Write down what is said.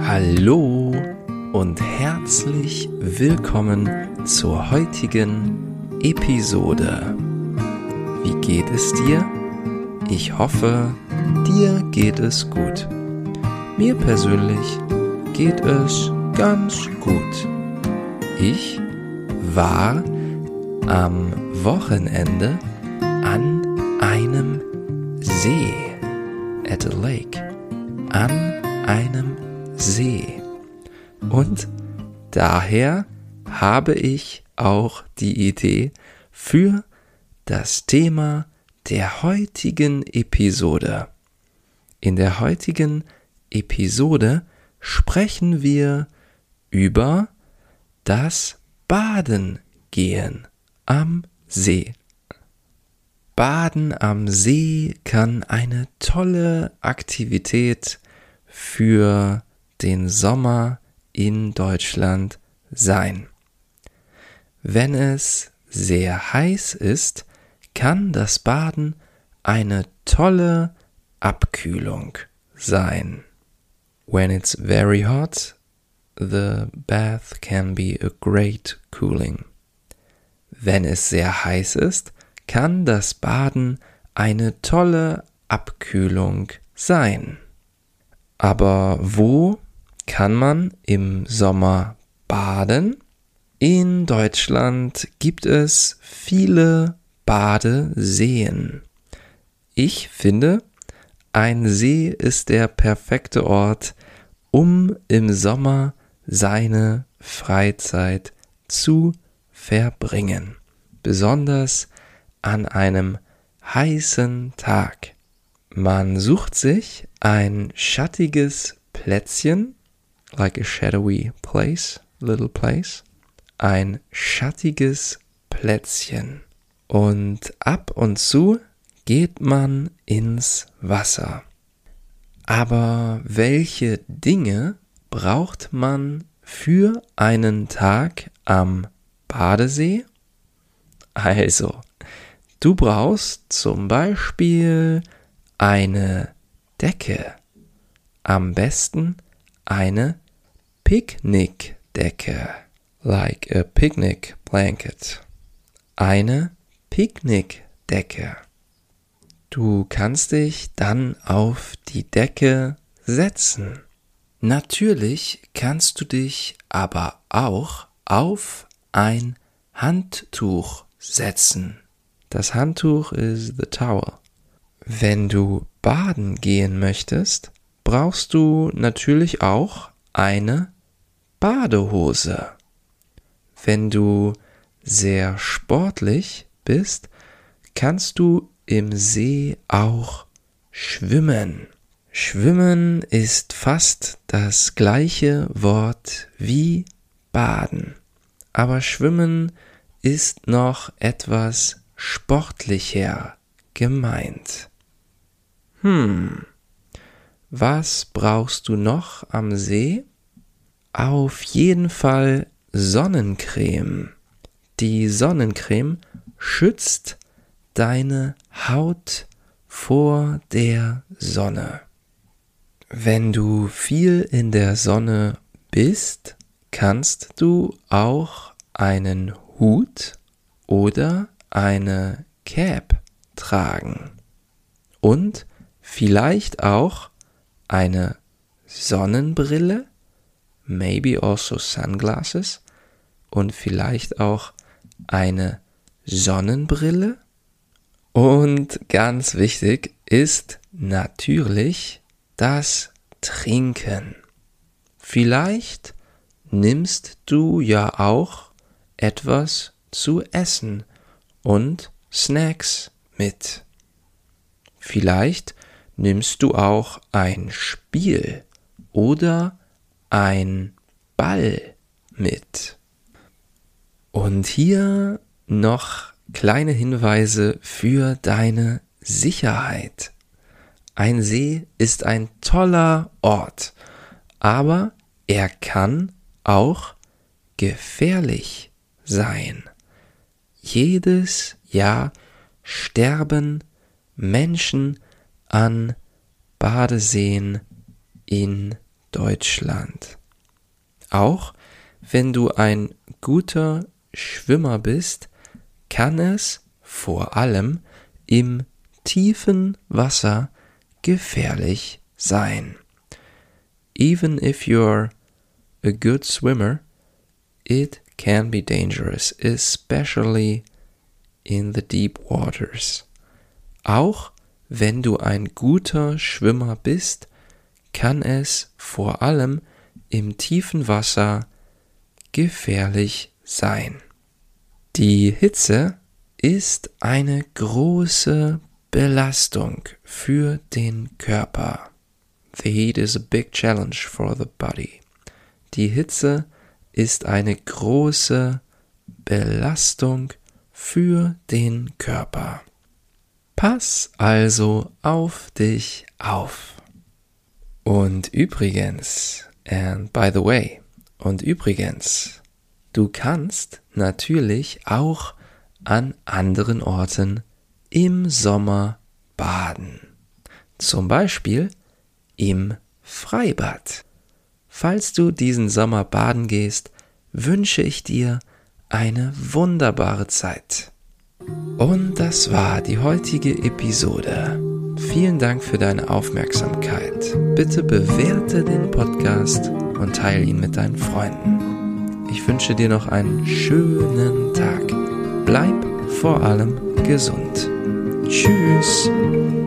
Hallo und herzlich willkommen zur heutigen Episode. Wie geht es dir? Ich hoffe, dir geht es gut. Mir persönlich geht es ganz gut. Ich war am Wochenende an einem See, at a lake, an einem See. Und daher habe ich auch die Idee für das Thema der heutigen Episode. In der heutigen Episode sprechen wir über das Baden gehen am See. Baden am See kann eine tolle Aktivität für den Sommer in Deutschland sein. Wenn es sehr heiß ist, kann das Baden eine tolle Abkühlung sein. When it's very hot, the bath can be a great cooling. Wenn es sehr heiß ist, kann das Baden eine tolle Abkühlung sein. Aber wo kann man im Sommer baden? In Deutschland gibt es viele Badeseen. Ich finde, ein See ist der perfekte Ort, um im Sommer seine Freizeit zu verbringen. Besonders an einem heißen Tag. Man sucht sich ein schattiges Plätzchen, like a shadowy place, little place, ein schattiges Plätzchen. Und ab und zu geht man ins Wasser. Aber welche Dinge braucht man für einen Tag am Badesee? Also, du brauchst zum Beispiel eine Decke. Am besten eine Picknickdecke. Like a picnic blanket. Eine Picknickdecke. Du kannst dich dann auf die Decke setzen. Natürlich kannst du dich aber auch auf ein Handtuch setzen. Das Handtuch is the towel. Wenn du baden gehen möchtest, brauchst du natürlich auch eine Badehose. Wenn du sehr sportlich bist, kannst du im See auch schwimmen. Schwimmen ist fast das gleiche Wort wie baden. Aber Schwimmen ist noch etwas sportlicher gemeint. Was brauchst du noch am See? Auf jeden Fall Sonnencreme. Die Sonnencreme schützt deine Haut vor der Sonne. Wenn du viel in der Sonne bist, kannst du auch einen Hut oder eine Cap tragen und vielleicht auch eine Sonnenbrille, maybe also sunglasses, und vielleicht auch eine Sonnenbrille. Und ganz wichtig ist natürlich das Trinken. Vielleicht nimmst du ja auch etwas zu essen und Snacks mit. Vielleicht nimmst du auch ein Spiel oder ein Ball mit. Und hier noch kleine Hinweise für deine Sicherheit. Ein See ist ein toller Ort, aber er kann auch gefährlich sein. Jedes Jahr sterben Menschen an Badeseen in Deutschland. Auch wenn du ein guter Schwimmer bist, kann es vor allem im tiefen Wasser gefährlich sein. Even if you're a good swimmer, it can be dangerous, especially in the deep waters. Auch wenn du ein guter Schwimmer bist, kann es vor allem im tiefen Wasser gefährlich sein. Die Hitze ist eine große Belastung für den Körper. The heat is a big challenge for the body. Die Hitze ist eine große Belastung für den Körper. Pass also auf dich auf. Und übrigens, du kannst natürlich auch an anderen Orten im Sommer baden. Zum Beispiel im Freibad. Falls du diesen Sommer baden gehst, wünsche ich dir eine wunderbare Zeit. Und das war die heutige Episode. Vielen Dank für deine Aufmerksamkeit. Bitte bewerte den Podcast und teile ihn mit deinen Freunden. Ich wünsche dir noch einen schönen Tag. Bleib vor allem gesund. Tschüss.